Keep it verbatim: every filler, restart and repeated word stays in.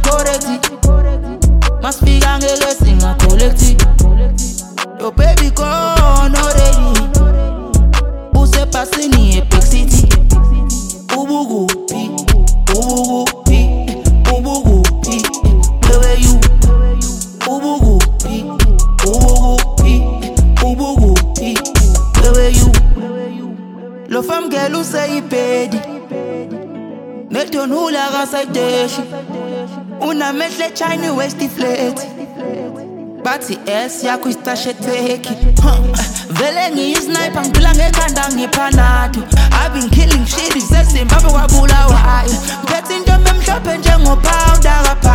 correct. Masifika ngeke singacollect. Yo baby gone already. Usepasini epic city. Ubugupi, ubugupi, ubugupi. Where were you? Ubugupi, ubugupi, ubugupi. Where were you? Lo femme girl who say pedi. Neton hula gasaideshi. Una metle chine westi flat. Bathi S yakho istashetheki. Vele ngiyisniper ngidula ngekhanda ngiphanathu. I've been killing shit sezimbabwe kwabulawayo. Phethe into emhlophe njengopowder.